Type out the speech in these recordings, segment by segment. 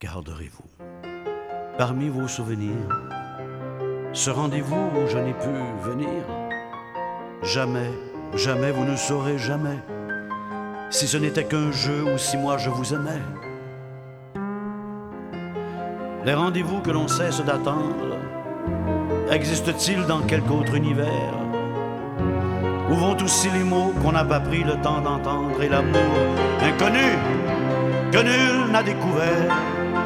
garderez-vous parmi vos souvenirs ce rendez-vous où je n'ai pu venir? Jamais, jamais vous ne saurez jamais si ce n'était qu'un jeu ou si moi je vous aimais. Les rendez-vous que l'on cesse d'attendre existent-ils dans quelque autre univers? Où vont aussi les mots qu'on n'a pas pris le temps d'entendre et l'amour inconnu que nul n'a découvert?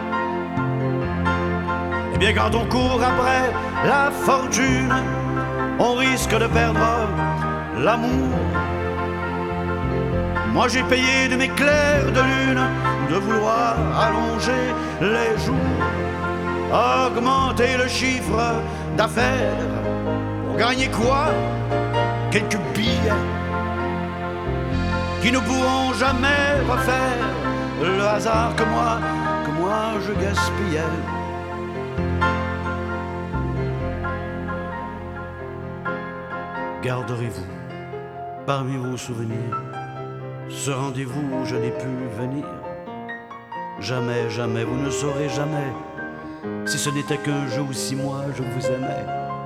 Eh bien, quand on court après la fortune, on risque de perdre l'amour. Moi j'ai payé de mes clairs de lune de vouloir allonger les jours, augmenter le chiffre d'affaires pour gagner quoi? Quelques billets qui ne pourront jamais refaire le hasard que moi je gaspillais. Garderez-vous parmi vos souvenirs ce rendez-vous où je n'ai pu venir? Jamais, jamais, vous ne saurez jamais si ce n'était qu'un jeu ou si moi je vous aimais.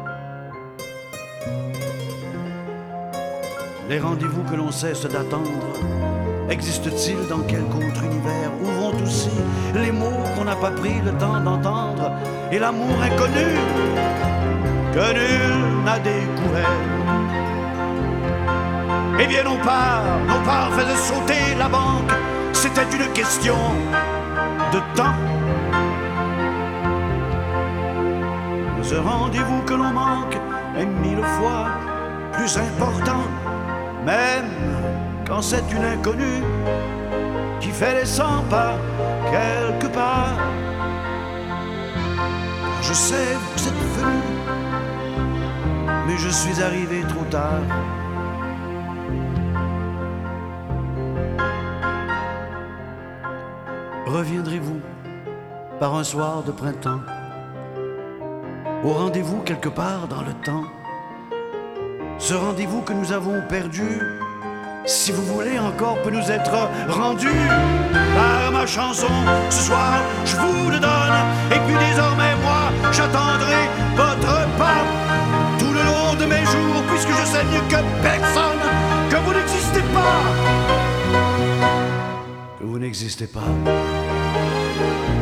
Les rendez-vous que l'on cesse d'attendre existent-ils dans quelque autre univers? Où vont aussi les mots qu'on n'a pas pris le temps d'entendre et l'amour inconnu que nul n'a découvert? Eh bien nos parts faisaient sauter la banque. C'était une question de temps. Ce rendez-vous que l'on manque est 1000 fois plus important, même quand c'est une inconnue qui fait les 100 pas quelque part. Je sais, vous êtes venu, mais je suis arrivé trop tard. Reviendrez-vous par un soir de printemps, au rendez-vous quelque part dans le temps? Ce rendez-vous que nous avons perdu, si vous voulez encore, peut nous être rendu par ma chanson. Ce soir, je vous le donne, et puis désormais, moi, j'attendrai votre pas tout le long de mes jours, puisque je sais mieux que personne que vous n'existez pas. Que vous n'existez pas.